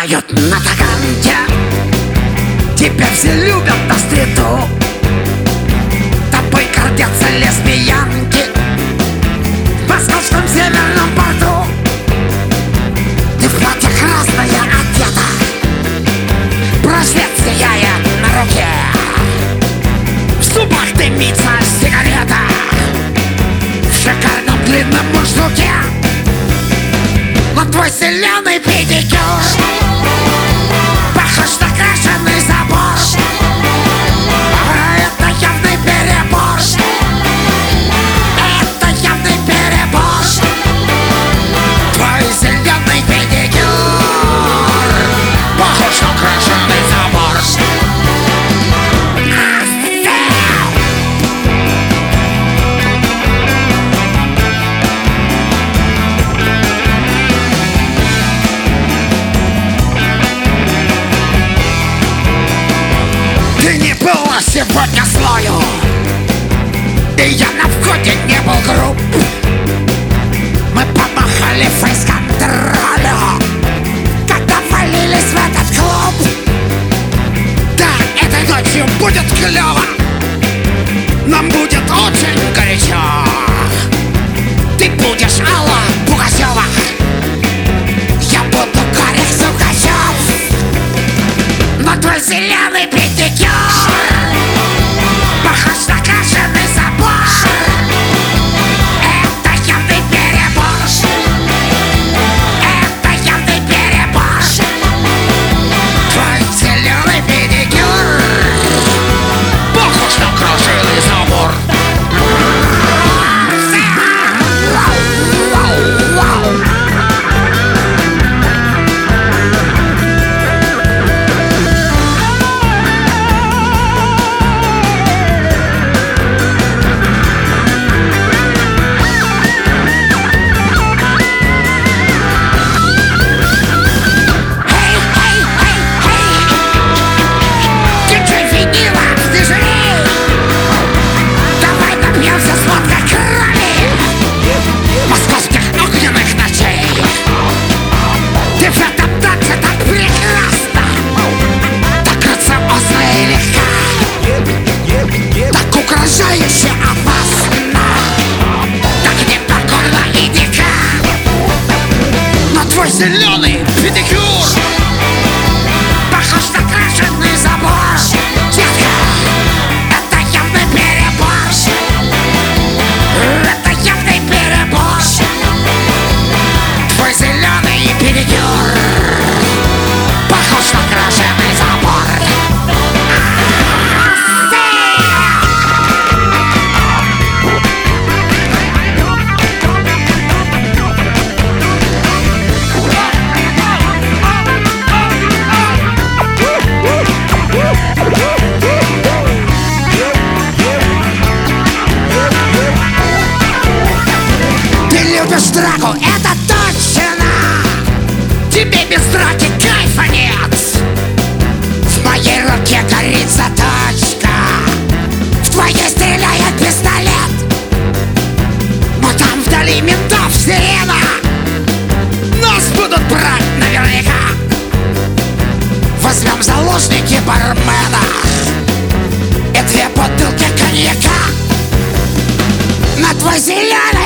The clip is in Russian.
поют на таганке. Тебя все любят на стриту, тобой гордятся лесбиянки в московском северном порту. Ты в платье красное одета, браслет сияет на руке, в зубах дымится сигарета, в шикарном длинном мундштуке. Но твой зеленый педикюр похож на крашеный забор. Это явный перебор. Это явный перебор. Твой зеленый педикюр похож на крашеный забор. Ты не была сегодня злою, и я на входе не был груб. Мы помахали фейс-контролю, когда валились в этот клуб. Да, этой ночью будет клёво, нам будет очень горячо. Ты будешь Алла Пугачёва, я буду Гарик Сукачёв. Но твой зеленый педикюр похож на крашеный забор. Это явный перебор. Это явный перебор. Твой зеленый педикюр похож на крашеный забор. Угрожающе опасно, так не покорно и дико. Но твой зеленый педикюр похож на крашеный забор. Детка, это явный перебор. Это явный перебор. Твой зеленый педикюр похож на крашеный забор. Драку, это точно. Тебе без драки кайфа нет. В моей руке горит заточка, в твоей стреляет пистолет. Но там вдали ментов сирена, нас будут брать наверняка. Возьмем заложники бармена и 2 бутылки коньяка. На твой зеленый